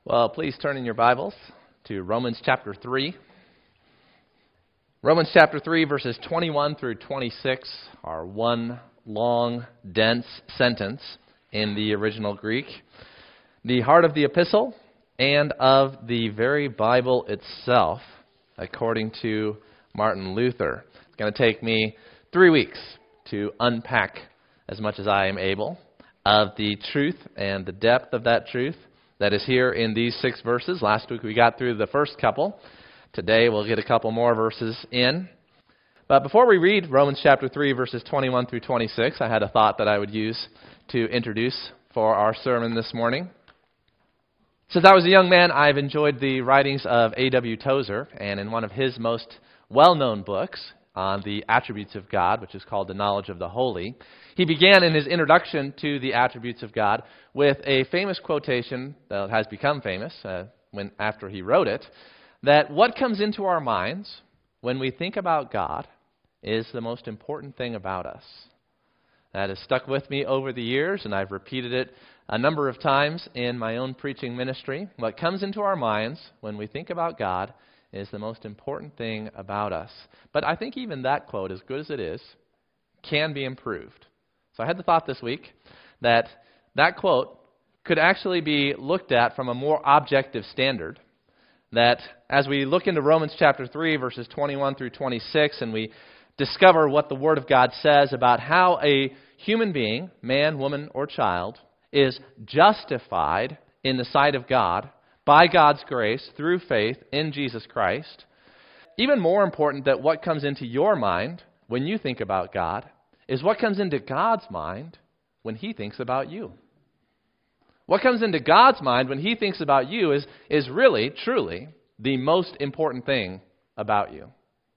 Well, please turn in your Bibles to Romans chapter 3. Romans chapter 3, verses 21 through 26 are one long, dense sentence in the original Greek. The heart of the epistle and of the very Bible itself, according to Martin Luther. It's going to take me 3 weeks to unpack as much as I am able of the truth and the depth of that truth that is here in these 6 verses. Last week we got through the first couple. Today we'll get a couple more verses in. But before we read Romans chapter 3, verses 21 through 26, I had a thought that I would use to introduce for our sermon this morning. Since I was a young man, I've enjoyed the writings of A.W. Tozer, and in one of his most well-known books on the attributes of God, which is called The Knowledge of the Holy, he began in his introduction to the attributes of God with a famous quotation that has become famous after he wrote it, that what comes into our minds when we think about God is the most important thing about us. That has stuck with me over the years, and I've repeated it a number of times in my own preaching ministry. What comes into our minds when we think about God is the most important thing about us. But I think even that quote, as good as it is, can be improved. So I had the thought this week that quote could actually be looked at from a more objective standard. That as we look into Romans chapter 3, verses 21 through 26, and we discover what the Word of God says about how a human being, man, woman, or child, is justified in the sight of God by God's grace through faith in Jesus Christ, even more important that what comes into your mind when you think about God is what comes into God's mind when He thinks about you. What comes into God's mind when He thinks about you is really, truly, the most important thing about you.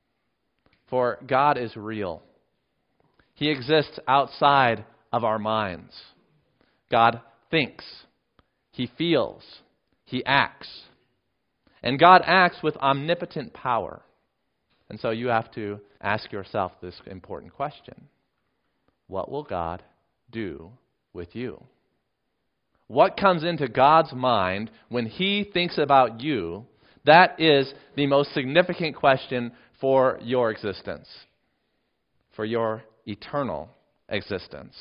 For God is real. He exists outside of our minds. God thinks. He feels. He acts. And God acts with omnipotent power. And so you have to ask yourself this important question. What will God do with you? What comes into God's mind when He thinks about you? That is the most significant question for your existence, for your eternal existence.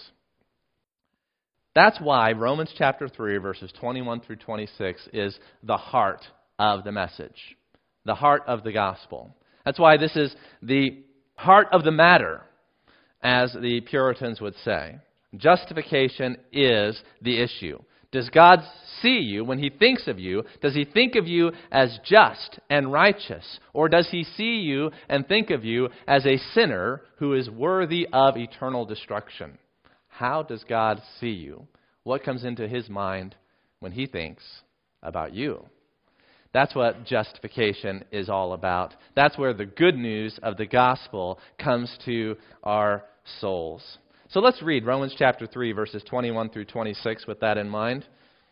That's why Romans chapter 3, verses 21 through 26 is the heart of the message, the heart of the gospel. That's why this is the heart of the matter, as the Puritans would say. Justification is the issue. Does God see you when He thinks of you? Does He think of you as just and righteous? Or does He see you and think of you as a sinner who is worthy of eternal destruction? How does God see you? What comes into His mind when He thinks about you? That's what justification is all about. That's where the good news of the gospel comes to our souls. So let's read Romans chapter 3, verses 21 through 26 with that in mind.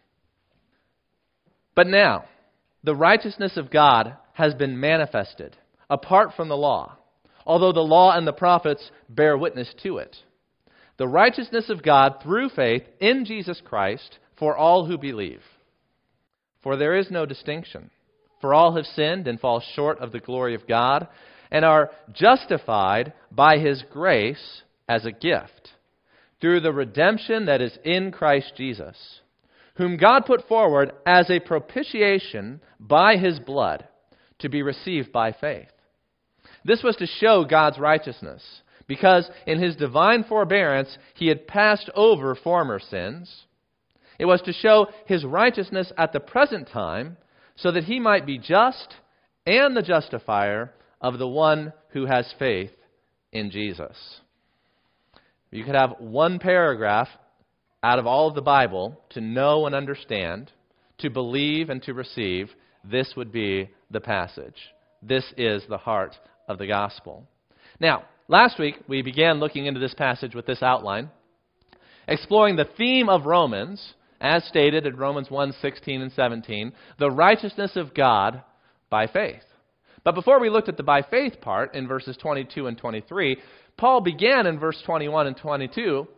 But now, the righteousness of God has been manifested, apart from the law, although the law and the prophets bear witness to it. The righteousness of God through faith in Jesus Christ for all who believe. For there is no distinction. For all have sinned and fall short of the glory of God, and are justified by His grace as a gift, through the redemption that is in Christ Jesus, whom God put forward as a propitiation by His blood, to be received by faith. This was to show God's righteousness, because in His divine forbearance He had passed over former sins. It was to show His righteousness at the present time, so that He might be just and the justifier of the one who has faith in Jesus. You could have one paragraph out of all of the Bible to know and understand, to believe and to receive. This would be the passage. This is the heart of the gospel. Now, last week we began looking into this passage with this outline, exploring the theme of Romans, as stated in Romans 1:16 and 17, the righteousness of God by faith. But before we looked at the by faith part in verses 22 and 23, Paul began in verse 21 and 22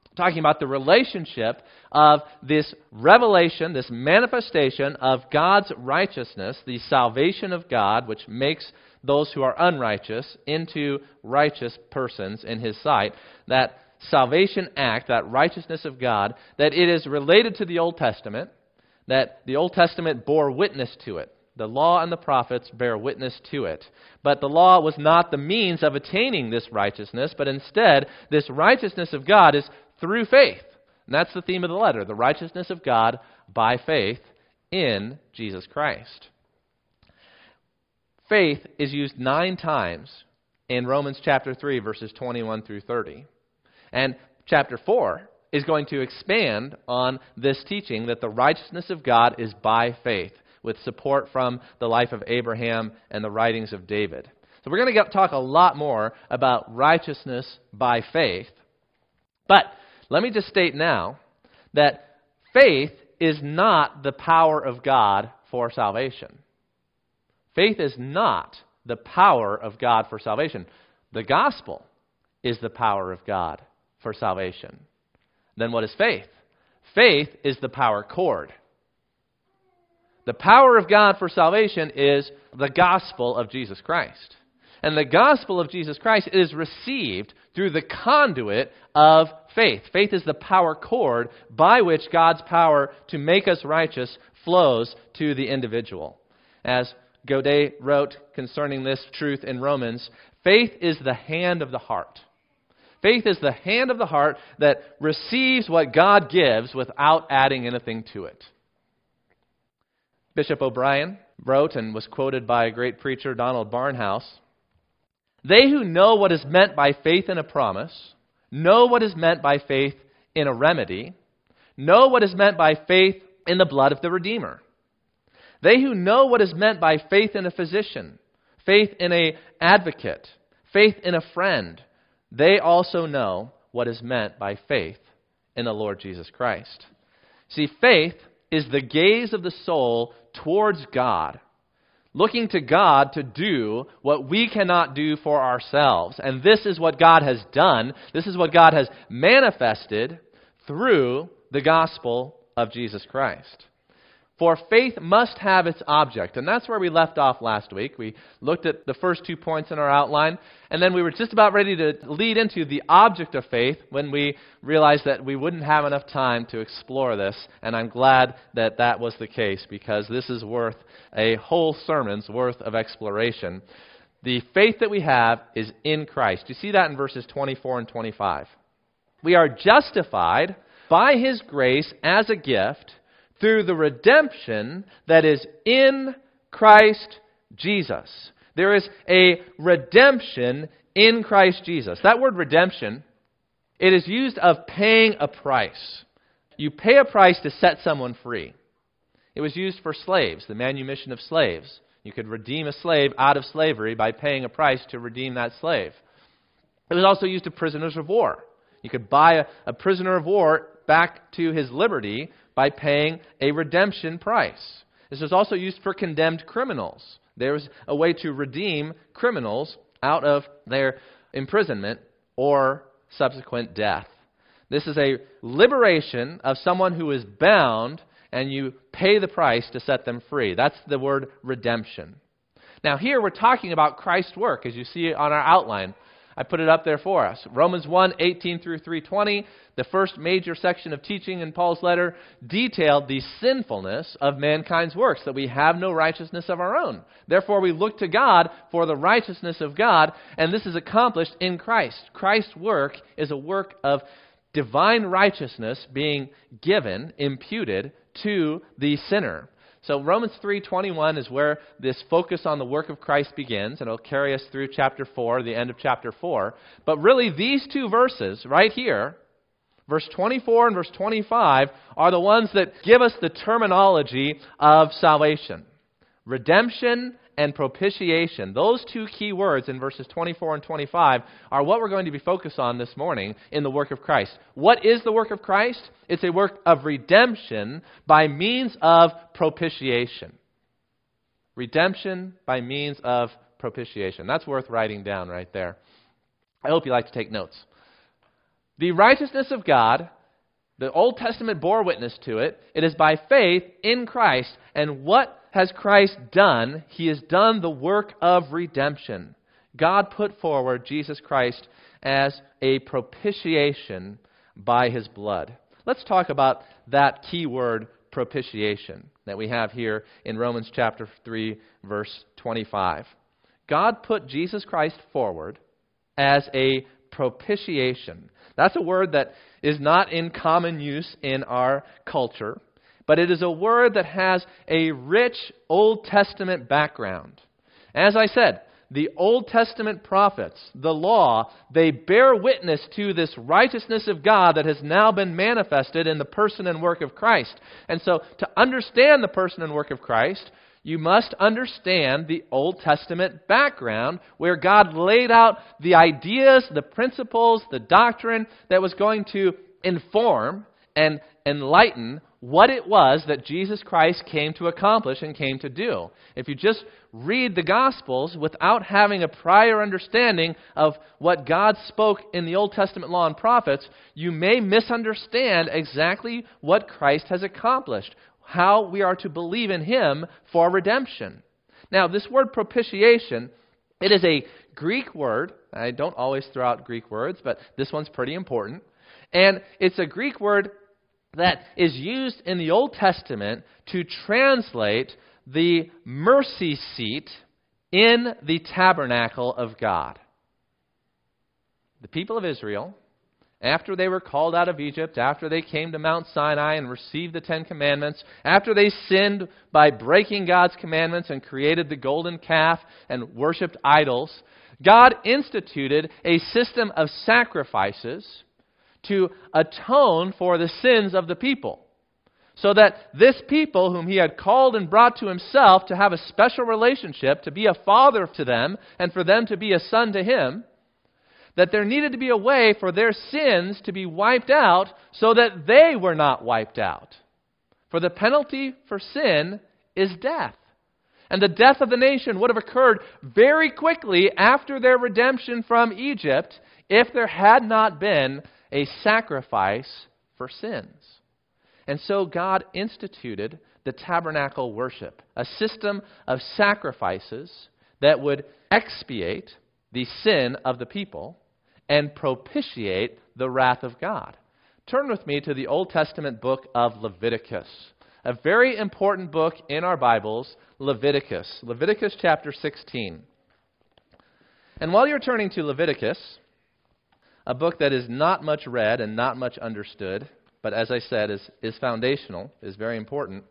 talking about the relationship of this revelation, this manifestation of God's righteousness, the salvation of God, which makes those who are unrighteous into righteous persons in His sight. That salvation act, that righteousness of God, that it is related to the Old Testament, that the Old Testament bore witness to it. The law and the prophets bear witness to it. But the law was not the means of attaining this righteousness, but instead, this righteousness of God is through faith. And that's the theme of the letter, the righteousness of God by faith in Jesus Christ. Faith is used 9 times in Romans chapter 3, verses 21 through 30. And chapter 4 is going to expand on this teaching that the righteousness of God is by faith, with support from the life of Abraham and the writings of David. So we're going to talk a lot more about righteousness by faith. But let me just state now that faith is not the power of God for salvation. Faith is not the power of God for salvation. The gospel is the power of God for salvation. Then what is faith? Faith is the power cord. The power of God for salvation is the gospel of Jesus Christ. And the gospel of Jesus Christ is received through the conduit of faith. Faith is the power cord by which God's power to make us righteous flows to the individual. As Godet wrote concerning this truth in Romans, faith is the hand of the heart. Faith is the hand of the heart that receives what God gives without adding anything to it. Bishop O'Brien wrote and was quoted by a great preacher, Donald Barnhouse, "They who know what is meant by faith in a promise, know what is meant by faith in a remedy, know what is meant by faith in the blood of the Redeemer. They who know what is meant by faith in a physician, faith in an advocate, faith in a friend, they also know what is meant by faith in the Lord Jesus Christ." See, faith is the gaze of the soul towards God, looking to God to do what we cannot do for ourselves. And this is what God has done. This is what God has manifested through the gospel of Jesus Christ. For faith must have its object. And that's where we left off last week. We looked at the first 2 points in our outline, and then we were just about ready to lead into the object of faith when we realized that we wouldn't have enough time to explore this. And I'm glad that that was the case, because this is worth a whole sermon's worth of exploration. The faith that we have is in Christ. You see that in verses 24 and 25. We are justified by His grace as a gift through the redemption that is in Christ Jesus. There is a redemption in Christ Jesus. That word redemption, it is used of paying a price. You pay a price to set someone free. It was used for slaves, the manumission of slaves. You could redeem a slave out of slavery by paying a price to redeem that slave. It was also used of prisoners of war. You could buy a prisoner of war back to his liberty by paying a redemption price. This was also used for condemned criminals. There was a way to redeem criminals out of their imprisonment or subsequent death. This is a liberation of someone who is bound, and you pay the price to set them free. That's the word redemption. Now here we're talking about Christ's work, as you see on our outline. I put it up there for us. Romans 1:18 through 3:20, the first major section of teaching in Paul's letter, detailed the sinfulness of mankind's works, that we have no righteousness of our own. Therefore, we look to God for the righteousness of God, and this is accomplished in Christ. Christ's work is a work of divine righteousness being given, imputed to the sinner. So Romans 3:21 is where this focus on the work of Christ begins, and it'll carry us through chapter 4, the end of chapter 4. But really, these 2 verses right here, verse 24 and verse 25, are the ones that give us the terminology of salvation. Redemption and propitiation. Those 2 key words in verses 24 and 25 are what we're going to be focused on this morning in the work of Christ. What is the work of Christ? It's a work of redemption by means of propitiation. Redemption by means of propitiation. That's worth writing down right there. I hope you like to take notes. The righteousness of God, the Old Testament bore witness to it. It is by faith in Christ. And what has Christ done? He has done the work of redemption. God put forward Jesus Christ as a propitiation by His blood. Let's talk about that key word, propitiation, that we have here in Romans chapter 3, verse 25. God put Jesus Christ forward as a propitiation. That's a word that is not in common use in our culture, but it is a word that has a rich Old Testament background. As I said, the Old Testament prophets, the law, they bear witness to this righteousness of God that has now been manifested in the person and work of Christ. And so, to understand the person and work of Christ, you must understand the Old Testament background where God laid out the ideas, the principles, the doctrine that was going to inform and enlighten what it was that Jesus Christ came to accomplish and came to do. If you just read the Gospels without having a prior understanding of what God spoke in the Old Testament law and prophets, you may misunderstand exactly what Christ has accomplished, how we are to believe in Him for redemption. Now, this word propitiation, it is a Greek word. I don't always throw out Greek words, but this one's pretty important. And it's a Greek word that is used in the Old Testament to translate the mercy seat in the tabernacle of God. The people of Israel, after they were called out of Egypt, after they came to Mount Sinai and received the Ten Commandments, after they sinned by breaking God's commandments and created the golden calf and worshipped idols, God instituted a system of sacrifices to atone for the sins of the people, so that this people whom He had called and brought to Himself to have a special relationship, to be a father to them, and for them to be a son to Him, that there needed to be a way for their sins to be wiped out so that they were not wiped out. For the penalty for sin is death. And the death of the nation would have occurred very quickly after their redemption from Egypt if there had not been a sacrifice for sins. And so God instituted the tabernacle worship, a system of sacrifices that would expiate the sin of the people and propitiate the wrath of God. Turn with me to the Old Testament book of Leviticus, a very important book in our Bibles, Leviticus. Leviticus chapter 16. And while you're turning to Leviticus, a book that is not much read and not much understood, but as I said, is foundational, is very important,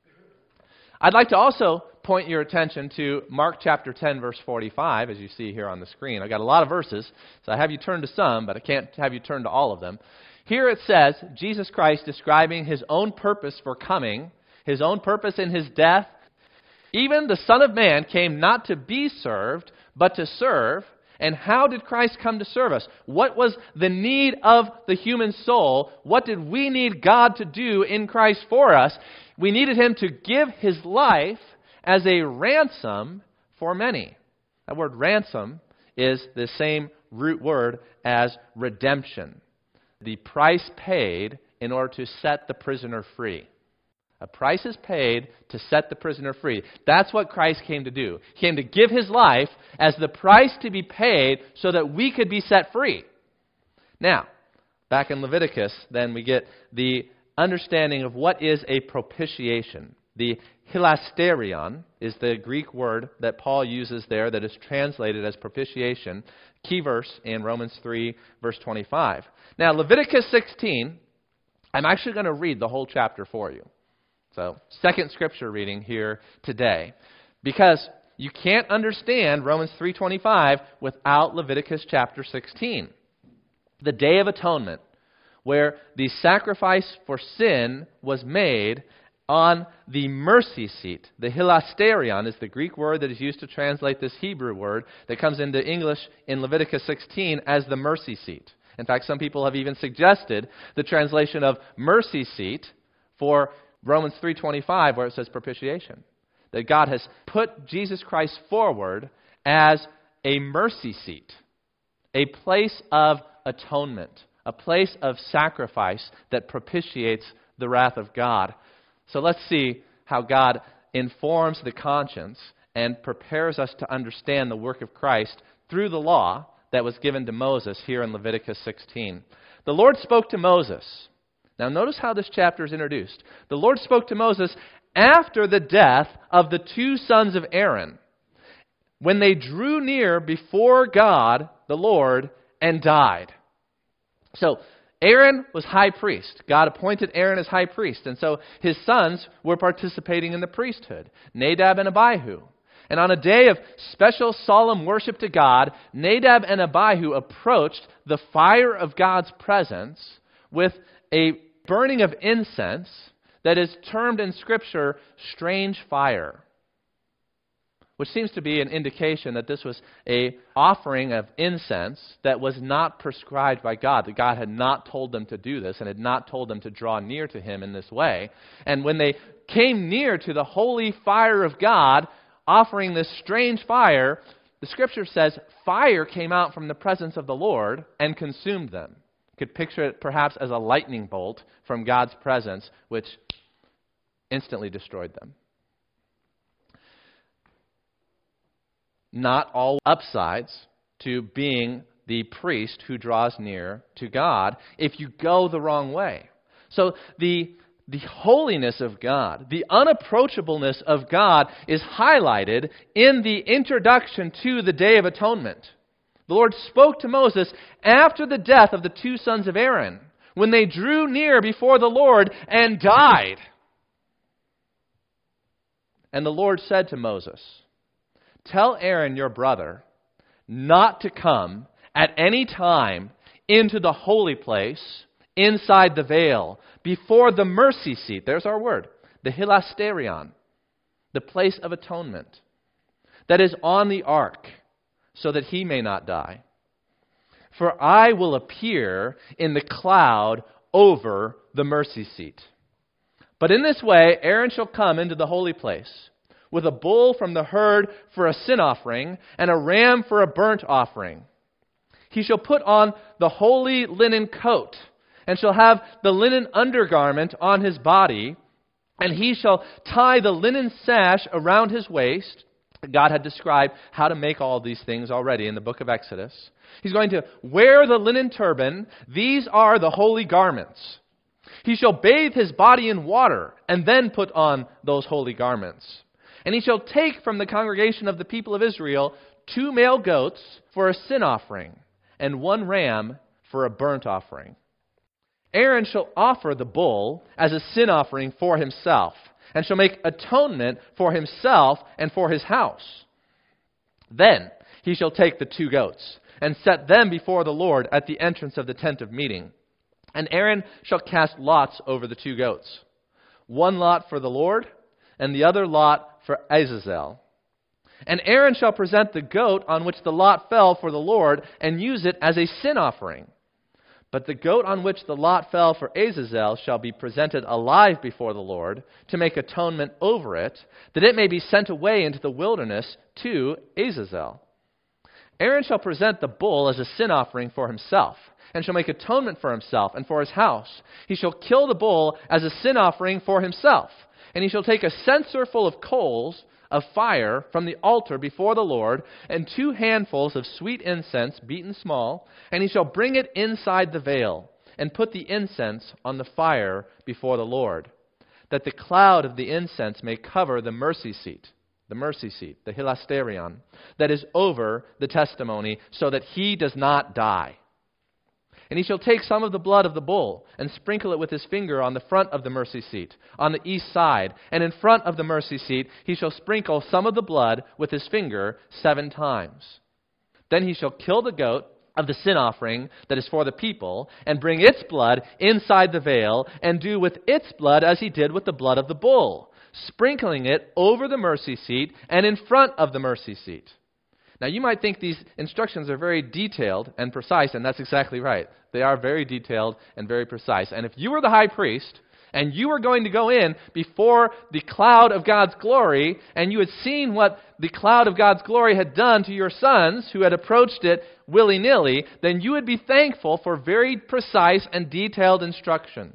I'd like to also point your attention to Mark chapter 10, verse 45, as you see here on the screen. I've got a lot of verses, so I have you turn to some, but I can't have you turn to all of them. Here it says, Jesus Christ describing His own purpose for coming, His own purpose in His death. Even the Son of Man came not to be served, but to serve. And how did Christ come to serve us? What was the need of the human soul? What did we need God to do in Christ for us? We needed Him to give His life as a ransom for many. That word ransom is the same root word as redemption. The price paid in order to set the prisoner free. A price is paid to set the prisoner free. That's what Christ came to do. He came to give His life as the price to be paid so that we could be set free. Now, back in Leviticus, then we get the understanding of what is a propitiation. The hilasterion is the Greek word that Paul uses there that is translated as propitiation. Key verse in Romans 3, verse 25. Now, Leviticus 16, I'm actually going to read the whole chapter for you. So, second scripture reading here today. Because you can't understand Romans 3:25 without Leviticus chapter 16. The Day of Atonement, where the sacrifice for sin was made on the mercy seat. The hilasterion is the Greek word that is used to translate this Hebrew word that comes into English in Leviticus 16 as the mercy seat. In fact, some people have even suggested the translation of mercy seat for Romans 3:25, where it says propitiation. That God has put Jesus Christ forward as a mercy seat, a place of atonement, a place of sacrifice that propitiates the wrath of God. So let's see how God informs the conscience and prepares us to understand the work of Christ through the law that was given to Moses here in Leviticus 16. The Lord spoke to Moses. Now notice how this chapter is introduced. The Lord spoke to Moses after the death of the two sons of Aaron, when they drew near before God, the Lord, and died. So Aaron was high priest. God appointed Aaron as high priest, and so his sons were participating in the priesthood, Nadab and Abihu. And on a day of special solemn worship to God, Nadab and Abihu approached the fire of God's presence with a burning of incense that is termed in Scripture strange fire, which seems to be an indication that this was an offering of incense that was not prescribed by God, that God had not told them to do this and had not told them to draw near to Him in this way. And when they came near to the holy fire of God, offering this strange fire, the Scripture says fire came out from the presence of the Lord and consumed them. You could picture it perhaps as a lightning bolt from God's presence, which instantly destroyed them. Not all upsides to being the priest who draws near to God if you go the wrong way. So the holiness of God, the unapproachableness of God is highlighted in the introduction to the Day of Atonement. The Lord spoke to Moses after the death of the two sons of Aaron, when they drew near before the Lord and died. And the Lord said to Moses, "Tell Aaron your brother not to come at any time into the holy place inside the veil before the mercy seat." There's our word, the hilasterion, the place of atonement that is on the ark, so that he may not die. For I will appear in the cloud over the mercy seat. But in this way Aaron shall come into the holy place with a bull from the herd for a sin offering and a ram for a burnt offering. He shall put on the holy linen coat and shall have the linen undergarment on his body, and he shall tie the linen sash around his waist. God had described how to make all these things already in the book of Exodus. He's going to wear the linen turban. These are the holy garments. He shall bathe his body in water and then put on those holy garments. And he shall take from the congregation of the people of Israel 2 male goats for a sin offering and 1 ram for a burnt offering. Aaron shall offer the bull as a sin offering for himself, and shall make atonement for himself and for his house. Then he shall take the 2 goats, and set them before the Lord at the entrance of the tent of meeting. And Aaron shall cast lots over the 2 goats, 1 lot for the Lord, and the other lot for Azazel. And Aaron shall present the goat on which the lot fell for the Lord, and use it as a sin offering. But the goat on which the lot fell for Azazel shall be presented alive before the Lord, to make atonement over it, that it may be sent away into the wilderness to Azazel. Aaron shall present the bull as a sin offering for himself, and shall make atonement for himself and for his house. He shall kill the bull as a sin offering for himself, and he shall take a censer full of coals of fire from the altar before the Lord, and 2 handfuls of sweet incense beaten small, and he shall bring it inside the veil, and put the incense on the fire before the Lord, that the cloud of the incense may cover the mercy seat, the hilasterion, that is over the testimony, so that he does not die. And he shall take some of the blood of the bull, and sprinkle it with his finger on the front of the mercy seat, on the east side. And in front of the mercy seat he shall sprinkle some of the blood with his finger 7 times. Then he shall kill the goat of the sin offering that is for the people, and bring its blood inside the veil, and do with its blood as he did with the blood of the bull, sprinkling it over the mercy seat and in front of the mercy seat. Now, you might think these instructions are very detailed and precise, and that's exactly right. They are very detailed and very precise. And if you were the high priest, and you were going to go in before the cloud of God's glory, and you had seen what the cloud of God's glory had done to your sons who had approached it willy-nilly, then you would be thankful for very precise and detailed instructions.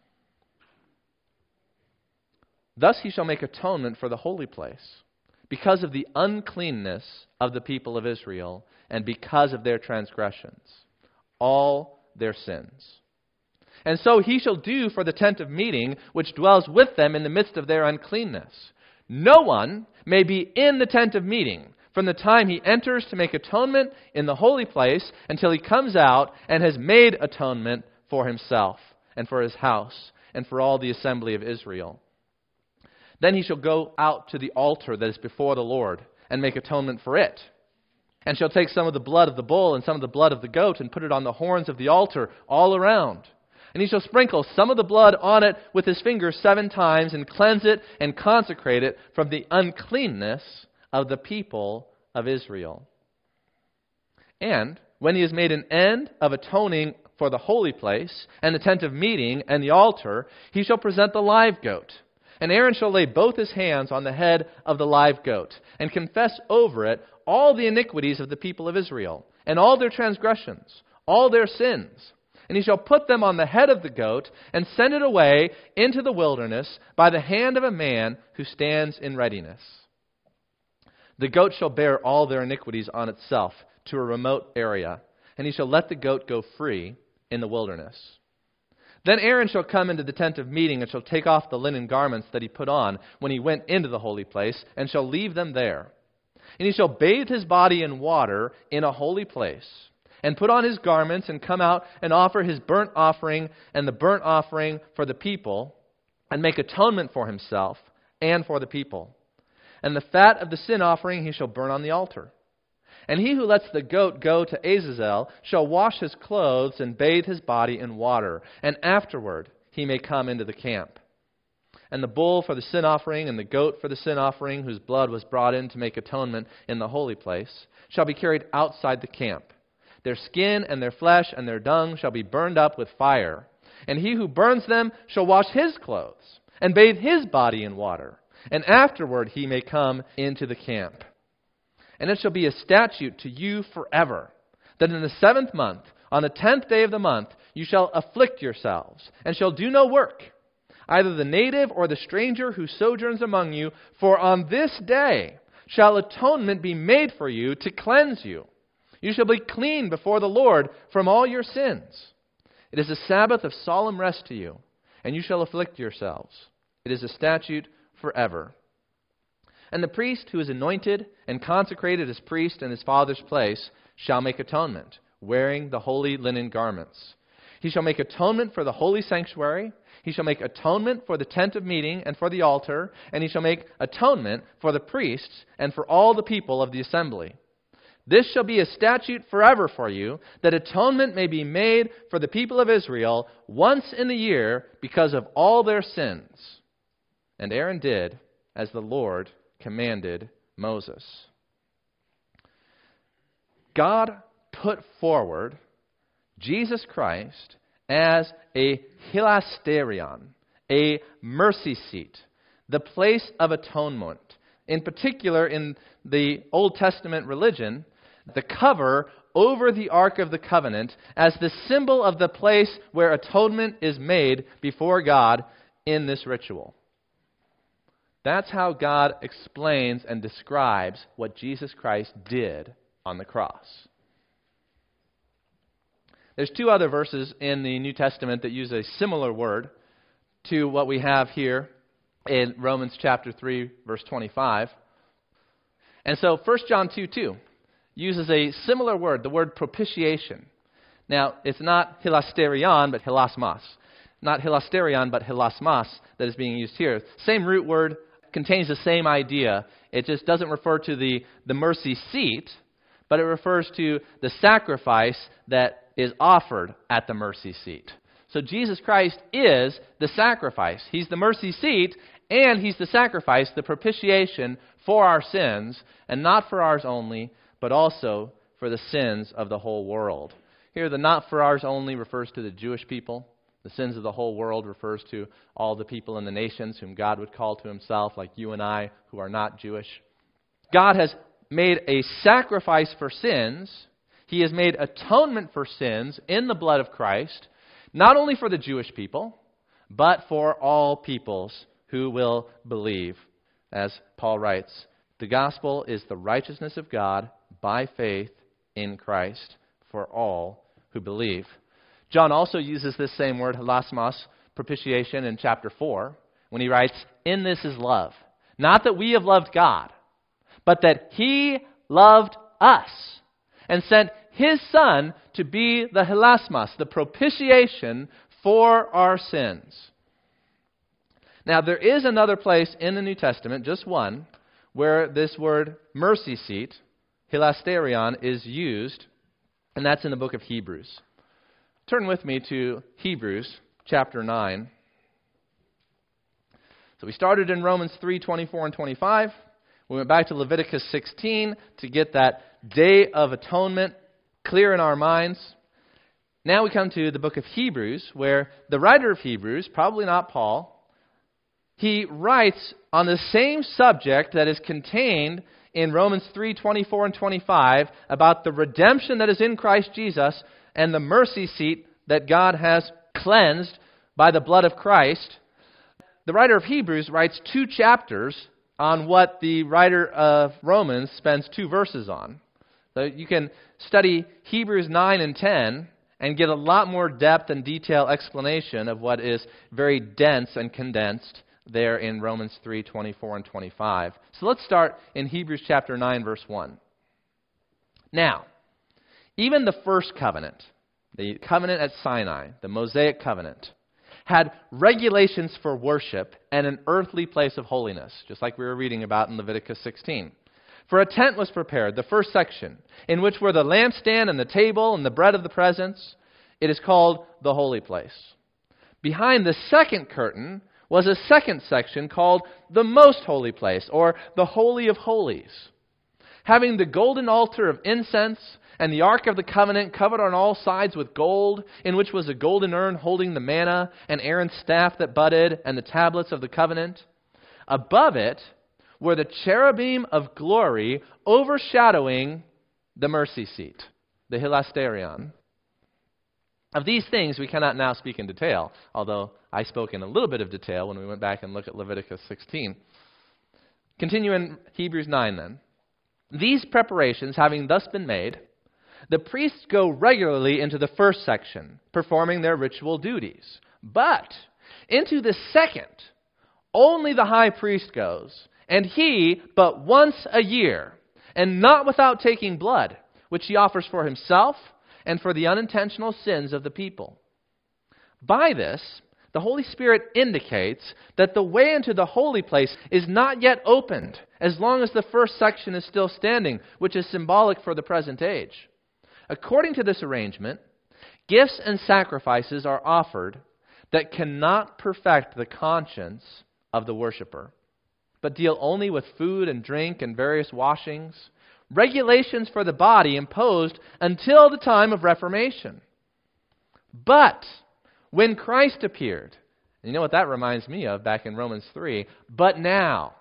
Thus he shall make atonement for the holy place, because of the uncleanness of the people of Israel, and because of their transgressions, all their sins. And so he shall do for the tent of meeting, which dwells with them in the midst of their uncleanness. No one may be in the tent of meeting from the time he enters to make atonement in the holy place until he comes out and has made atonement for himself and for his house and for all the assembly of Israel. Then he shall go out to the altar that is before the Lord and make atonement for it, and shall take some of the blood of the bull and some of the blood of the goat and put it on the horns of the altar all around. And he shall sprinkle some of the blood on it with his finger 7 times and cleanse it and consecrate it from the uncleanness of the people of Israel. And when he has made an end of atoning for the holy place and the tent of meeting and the altar, he shall present the live goat. And Aaron shall lay both his hands on the head of the live goat and confess over it all the iniquities of the people of Israel and all their transgressions, all their sins. And he shall put them on the head of the goat and send it away into the wilderness by the hand of a man who stands in readiness. The goat shall bear all their iniquities on itself to a remote area, and he shall let the goat go free in the wilderness. Then Aaron shall come into the tent of meeting and shall take off the linen garments that he put on when he went into the holy place, and shall leave them there. And he shall bathe his body in water in a holy place, and put on his garments, and come out and offer his burnt offering and the burnt offering for the people, and make atonement for himself and for the people. And the fat of the sin offering he shall burn on the altar. And he who lets the goat go to Azazel shall wash his clothes and bathe his body in water, and afterward he may come into the camp. And the bull for the sin offering and the goat for the sin offering, whose blood was brought in to make atonement in the holy place, shall be carried outside the camp. Their skin and their flesh and their dung shall be burned up with fire. And he who burns them shall wash his clothes and bathe his body in water, and afterward he may come into the camp. And it shall be a statute to you forever, that in the 7th month, on the 10th day of the month, you shall afflict yourselves, and shall do no work, either the native or the stranger who sojourns among you, for on this day shall atonement be made for you to cleanse you. You shall be clean before the Lord from all your sins. It is a Sabbath of solemn rest to you, and you shall afflict yourselves. It is a statute forever. And the priest who is anointed and consecrated as priest in his father's place shall make atonement, wearing the holy linen garments. He shall make atonement for the holy sanctuary. He shall make atonement for the tent of meeting and for the altar. And he shall make atonement for the priests and for all the people of the assembly. This shall be a statute forever for you, that atonement may be made for the people of Israel once in the year because of all their sins. And Aaron did as the Lord commanded Moses. God put forward Jesus Christ as a hilasterion, a mercy seat, the place of atonement. In particular, in the Old Testament religion, the cover over the Ark of the Covenant as the symbol of the place where atonement is made before God in this ritual. That's how God explains and describes what Jesus Christ did on the cross. There's 2 other verses in the New Testament that use a similar word to what we have here in Romans chapter 3, verse 25. And so 1 John 2:2 uses a similar word, the word propitiation. Now, it's not hilasterion, but hilasmos. Not hilasterion, but hilasmos that is being used here. Same root word, contains the same idea. It just doesn't refer to the mercy seat, but it refers to the sacrifice that is offered at the mercy seat. So Jesus Christ is the sacrifice. He's the mercy seat, and He's the sacrifice, the propitiation for our sins, and not for ours only, but also for the sins of the whole world. Here, the not for ours only refers to the Jewish people. The sins of the whole world refers to all the people in the nations whom God would call to Himself, like you and I, who are not Jewish. God has made a sacrifice for sins. He has made atonement for sins in the blood of Christ, not only for the Jewish people, but for all peoples who will believe. As Paul writes, the gospel is the righteousness of God by faith in Christ for all who believe. John also uses this same word, hilasmos, propitiation, in chapter 4, when he writes, in this is love. Not that we have loved God, but that He loved us and sent His Son to be the hilasmos, the propitiation for our sins. Now, there is another place in the New Testament, just one, where this word mercy seat, hilasterion, is used, and that's in the book of Hebrews. Turn with me to Hebrews chapter 9. So we started in Romans 3, 24 and 25. We went back to Leviticus 16 to get that Day of Atonement clear in our minds. Now we come to the book of Hebrews, where the writer of Hebrews, probably not Paul, he writes on the same subject that is contained in Romans 3, 24 and 25 about the redemption that is in Christ Jesus and the mercy seat that God has cleansed by the blood of Christ. The writer of Hebrews writes 2 chapters on what the writer of Romans spends 2 verses on. So you can study Hebrews 9 and 10 and get a lot more depth and detailed explanation of what is very dense and condensed there in Romans 3, 24 and 25. So let's start in Hebrews chapter 9, verse 1. Now, even the first covenant, the covenant at Sinai, the Mosaic covenant, had regulations for worship and an earthly place of holiness, just like we were reading about in Leviticus 16. For a tent was prepared, the first section, in which were the lampstand and the table and the bread of the presence. It is called the holy place. Behind the second curtain was a second section called the most holy place, or the Holy of Holies, having the golden altar of incense and the Ark of the Covenant covered on all sides with gold, in which was a golden urn holding the manna, and Aaron's staff that budded, and the tablets of the covenant. Above it were the cherubim of glory overshadowing the mercy seat, the hilasterion. Of these things we cannot now speak in detail, although I spoke in a little bit of detail when we went back and looked at Leviticus 16. Continue in Hebrews 9 then. These preparations having thus been made, the priests go regularly into the first section, performing their ritual duties. But into the second, only the high priest goes, and he but once a year, and not without taking blood, which he offers for himself and for the unintentional sins of the people. By this, the Holy Spirit indicates that the way into the holy place is not yet opened, as long as the first section is still standing, which is symbolic for the present age. According to this arrangement, gifts and sacrifices are offered that cannot perfect the conscience of the worshiper, but deal only with food and drink and various washings, regulations for the body imposed until the time of Reformation. But when Christ appeared, and you know what that reminds me of back in Romans 3, but now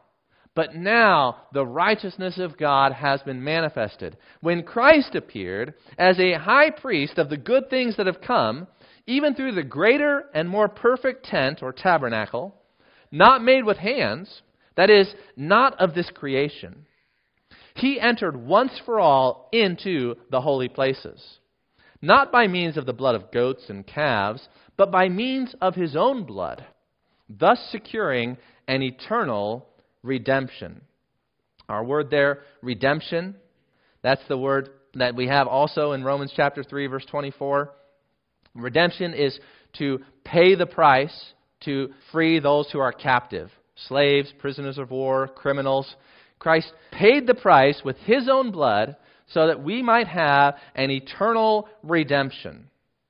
the righteousness of God has been manifested. When Christ appeared as a high priest of the good things that have come, even through the greater and more perfect tent or tabernacle, not made with hands, that is, not of this creation, he entered once for all into the holy places, not by means of the blood of goats and calves, but by means of his own blood, thus securing an eternal redemption. Our word there, redemption, that's the word that we have also in Romans chapter 3, verse 24. Redemption is to pay the price to free those who are captive, slaves, prisoners of war, criminals. Christ paid the price with his own blood so that we might have an eternal redemption.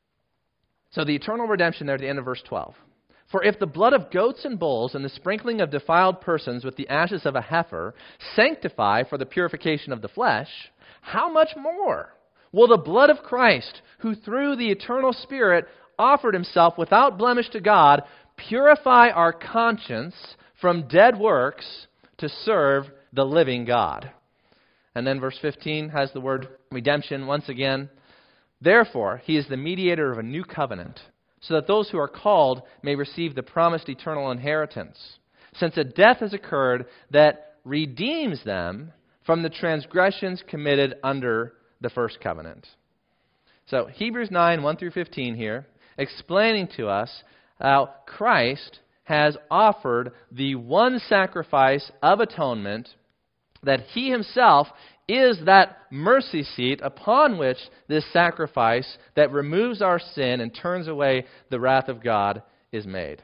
So the eternal redemption there at the end of verse 12. For if the blood of goats and bulls and the sprinkling of defiled persons with the ashes of a heifer sanctify for the purification of the flesh, how much more will the blood of Christ, who through the eternal Spirit offered himself without blemish to God, purify our conscience from dead works to serve the living God? And then verse 15 has the word redemption once again. Therefore, he is the mediator of a new covenant, so that those who are called may receive the promised eternal inheritance, since a death has occurred that redeems them from the transgressions committed under the first covenant. So Hebrews 9, 1 through 15 here, explaining to us how Christ has offered the one sacrifice of atonement, that he himself is that mercy seat upon which this sacrifice that removes our sin and turns away the wrath of God is made.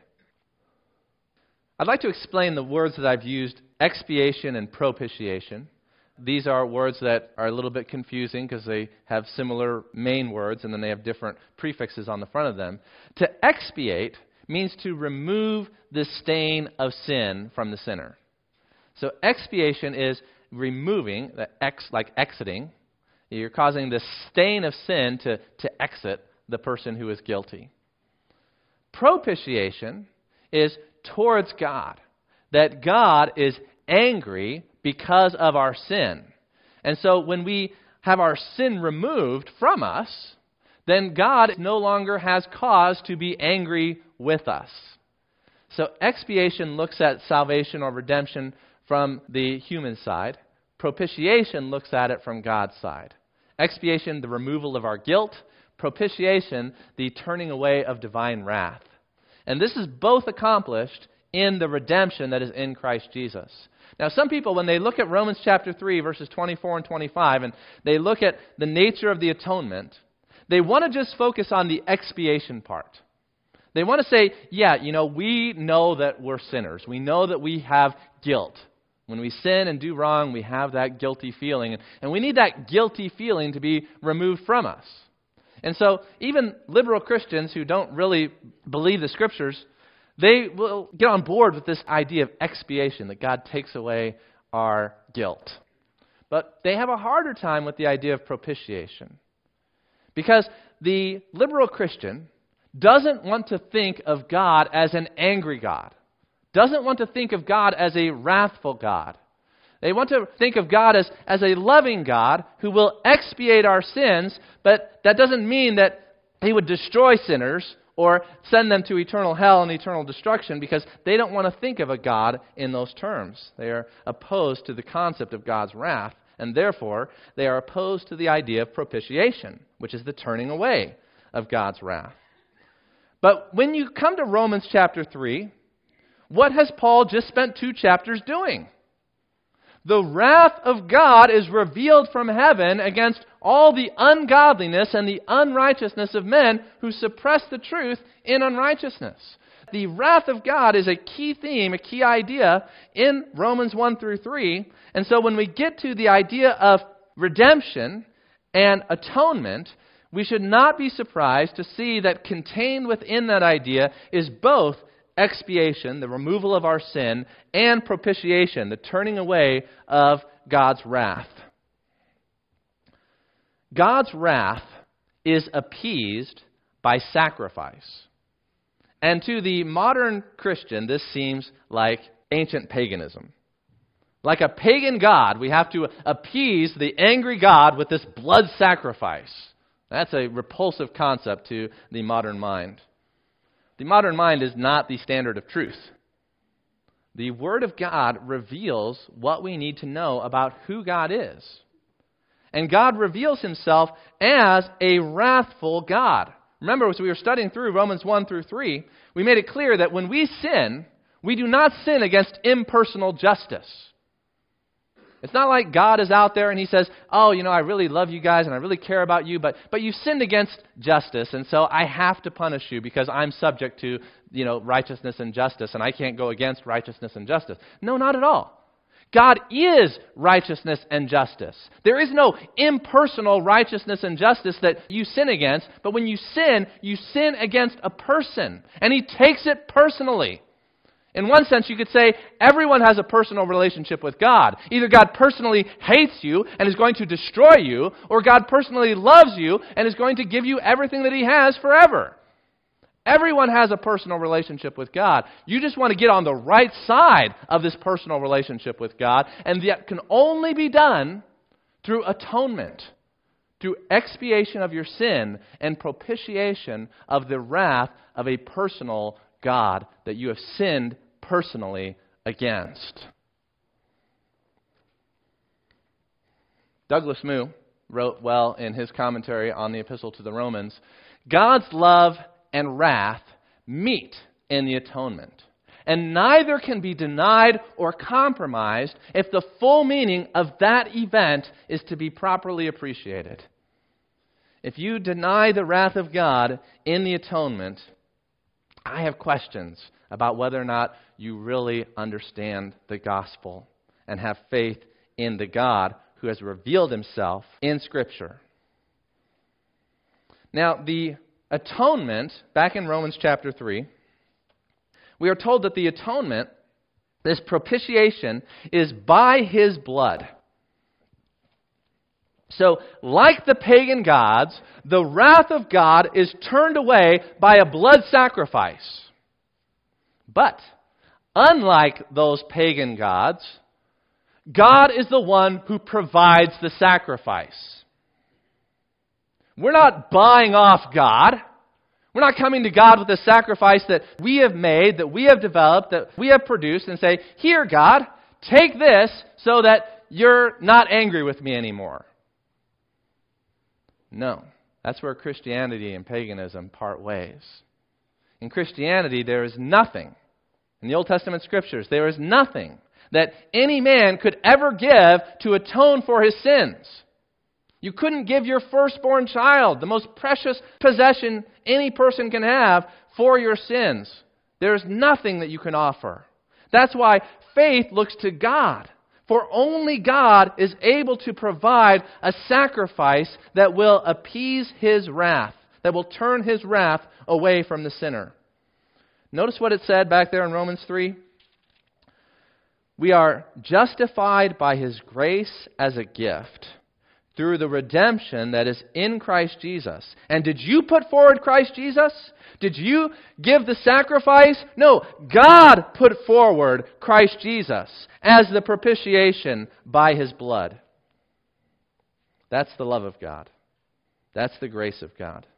I'd like to explain the words that I've used, expiation and propitiation. These are words that are a little bit confusing because they have similar main words and then they have different prefixes on the front of them. To expiate means to remove the stain of sin from the sinner. So expiation is removing, like exiting. You're causing the stain of sin to exit the person who is guilty. Propitiation is towards God, that God is angry because of our sin. And so when we have our sin removed from us, then God no longer has cause to be angry with us. So expiation looks at salvation or redemption from the human side. Propitiation looks at it from God's side. Expiation, the removal of our guilt. Propitiation, the turning away of divine wrath. And this is both accomplished in the redemption that is in Christ Jesus. Now, some people, when they look at Romans chapter 3, verses 24 and 25, and they look at the nature of the atonement, they want to just focus on the expiation part. They want to say, yeah, we know that we're sinners. We know that we have guilt. When we sin and do wrong, we have that guilty feeling. And we need that guilty feeling to be removed from us. And so even liberal Christians who don't really believe the Scriptures, they will get on board with this idea of expiation, that God takes away our guilt. But they have a harder time with the idea of propitiation. Because the liberal Christian doesn't want to think of God as an angry God. Doesn't want to think of God as a wrathful God. They want to think of God as a loving God who will expiate our sins, but that doesn't mean that he would destroy sinners or send them to eternal hell and eternal destruction, because they don't want to think of a God in those terms. They are opposed to the concept of God's wrath, and therefore they are opposed to the idea of propitiation, which is the turning away of God's wrath. But when you come to Romans chapter 3, what has Paul just spent 2 chapters doing? The wrath of God is revealed from heaven against all the ungodliness and the unrighteousness of men who suppress the truth in unrighteousness. The wrath of God is a key theme, a key idea in Romans 1 through 3. And so when we get to the idea of redemption and atonement, we should not be surprised to see that contained within that idea is both expiation, the removal of our sin, and propitiation, the turning away of God's wrath. God's wrath is appeased by sacrifice. And to the modern Christian, this seems like ancient paganism. Like a pagan god, we have to appease the angry God with this blood sacrifice. That's a repulsive concept to the modern mind. The modern mind is not the standard of truth. The Word of God reveals what we need to know about who God is. And God reveals himself as a wrathful God. Remember, as we were studying through Romans 1 through 3, we made it clear that when we sin, we do not sin against impersonal justice. It's not like God is out there and he says, oh, I really love you guys and I really care about you, but you sinned against justice, and so I have to punish you because I'm subject to, righteousness and justice, and I can't go against righteousness and justice. No, not at all. God is righteousness and justice. There is no impersonal righteousness and justice that you sin against, but when you sin against a person, and he takes it personally. In one sense, you could say everyone has a personal relationship with God. Either God personally hates you and is going to destroy you, or God personally loves you and is going to give you everything that he has forever. Everyone has a personal relationship with God. You just want to get on the right side of this personal relationship with God, and that can only be done through atonement, through expiation of your sin and propitiation of the wrath of a personal God that you have sinned personally against. Douglas Moo wrote well in his commentary on the Epistle to the Romans, God's love and wrath meet in the atonement, and neither can be denied or compromised if the full meaning of that event is to be properly appreciated. If you deny the wrath of God in the atonement, I have questions about whether or not you really understand the gospel and have faith in the God who has revealed himself in Scripture. Now, the atonement, back in Romans chapter 3, we are told that the atonement, this propitiation, is by his blood. So, like the pagan gods, the wrath of God is turned away by a blood sacrifice. But, unlike those pagan gods, God is the one who provides the sacrifice. We're not buying off God. We're not coming to God with a sacrifice that we have made, that we have developed, that we have produced, and say, here, God, take this so that you're not angry with me anymore. No, that's where Christianity and paganism part ways. In Christianity, there is nothing, in the Old Testament Scriptures, there is nothing that any man could ever give to atone for his sins. You couldn't give your firstborn child, the most precious possession any person can have, for your sins. There's nothing that you can offer. That's why faith looks to God. For only God is able to provide a sacrifice that will appease his wrath, that will turn his wrath away from the sinner. Notice what it said back there in Romans 3. We are justified by his grace as a gift through the redemption that is in Christ Jesus. And did you put forward Christ Jesus? Did you give the sacrifice? No, God put forward Christ Jesus as the propitiation by his blood. That's the love of God. That's the grace of God.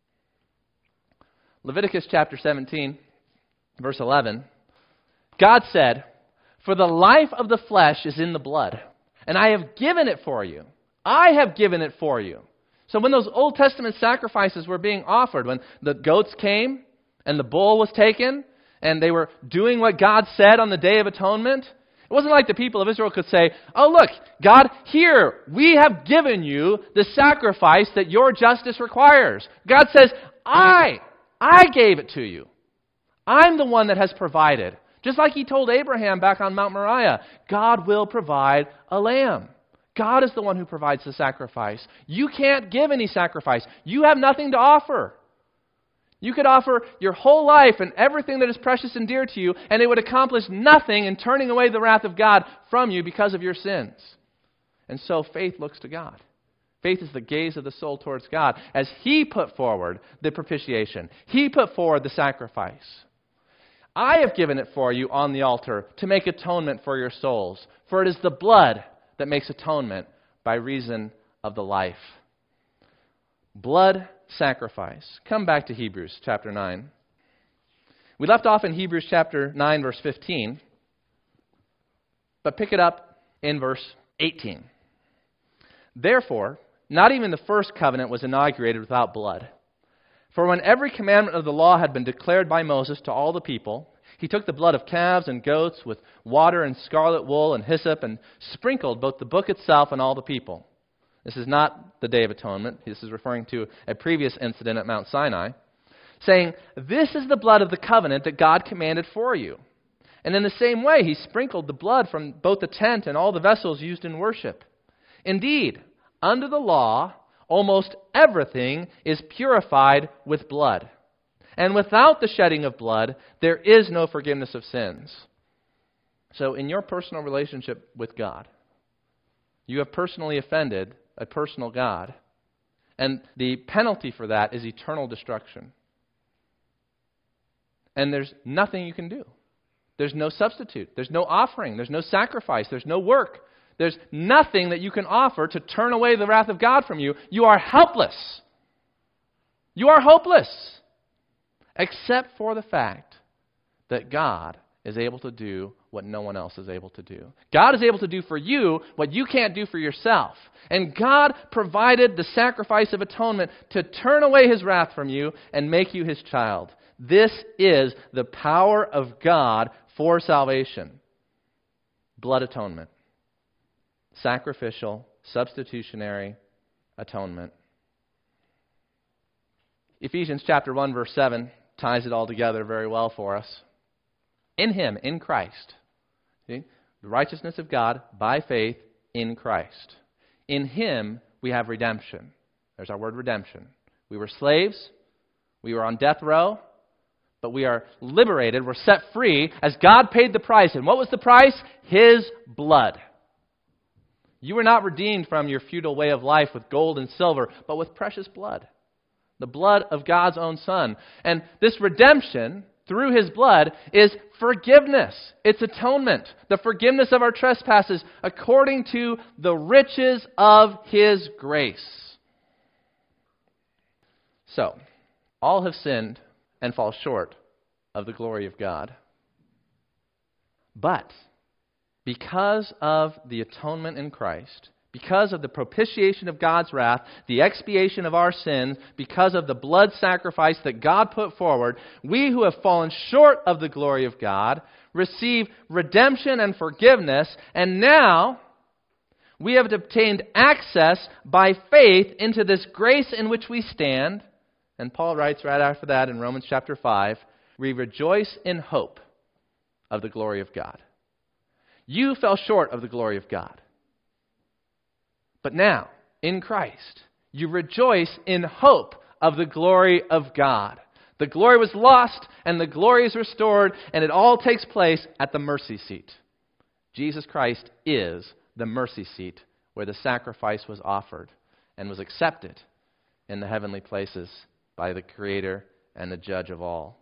Leviticus chapter 17, verse 11. God said, "For the life of the flesh is in the blood, and I have given it for you. I have given it for you." So when those Old Testament sacrifices were being offered, when the goats came and the bull was taken, and they were doing what God said on the Day of Atonement, it wasn't like the people of Israel could say, "Oh look, God, here, we have given you the sacrifice that your justice requires." God says, I gave it to you. I'm the one that has provided. Just like he told Abraham back on Mount Moriah, God will provide a lamb. God is the one who provides the sacrifice. You can't give any sacrifice. You have nothing to offer. You could offer your whole life and everything that is precious and dear to you, and it would accomplish nothing in turning away the wrath of God from you because of your sins. And so faith looks to God. Faith is the gaze of the soul towards God as he put forward the propitiation. He put forward the sacrifice. I have given it for you on the altar to make atonement for your souls, for it is the blood that makes atonement by reason of the life. Blood sacrifice. Come back to Hebrews chapter 9. We left off in Hebrews chapter 9, verse 15, but pick it up in verse 18. "Therefore, not even the first covenant was inaugurated without blood. For when every commandment of the law had been declared by Moses to all the people, he took the blood of calves and goats with water and scarlet wool and hyssop and sprinkled both the book itself and all the people." This is not the Day of Atonement. This is referring to a previous incident at Mount Sinai, saying, "This is the blood of the covenant that God commanded for you." And in the same way, he sprinkled the blood from both the tent and all the vessels used in worship. Indeed, under the law, almost everything is purified with blood. And without the shedding of blood, there is no forgiveness of sins. So in your personal relationship with God, you have personally offended a personal God. And the penalty for that is eternal destruction. And there's nothing you can do. There's no substitute. There's no offering. There's no sacrifice. There's no work. There's nothing that you can offer to turn away the wrath of God from you. You are helpless. You are hopeless. Except for the fact that God is able to do what no one else is able to do. God is able to do for you what you can't do for yourself. And God provided the sacrifice of atonement to turn away His wrath from you and make you His child. This is the power of God for salvation. Blood atonement. Sacrificial, substitutionary atonement. Ephesians chapter 1, verse 7 ties it all together very well for us. In Him, in Christ. See? The righteousness of God by faith in Christ. In Him we have redemption. There's our word redemption. We were slaves. We were on death row. But we are liberated. We're set free as God paid the price. And what was the price? His blood. You were not redeemed from your futile way of life with gold and silver, but with precious blood. The blood of God's own Son. And this redemption through His blood is forgiveness. It's atonement. The forgiveness of our trespasses according to the riches of His grace. So, all have sinned and fall short of the glory of God. But because of the atonement in Christ, because of the propitiation of God's wrath, the expiation of our sins, because of the blood sacrifice that God put forward, we who have fallen short of the glory of God receive redemption and forgiveness, and now we have obtained access by faith into this grace in which we stand. And Paul writes right after that in Romans chapter 5, we rejoice in hope of the glory of God. You fell short of the glory of God. But now, in Christ, you rejoice in hope of the glory of God. The glory was lost, and the glory is restored, and it all takes place at the mercy seat. Jesus Christ is the mercy seat where the sacrifice was offered and was accepted in the heavenly places by the Creator and the Judge of all.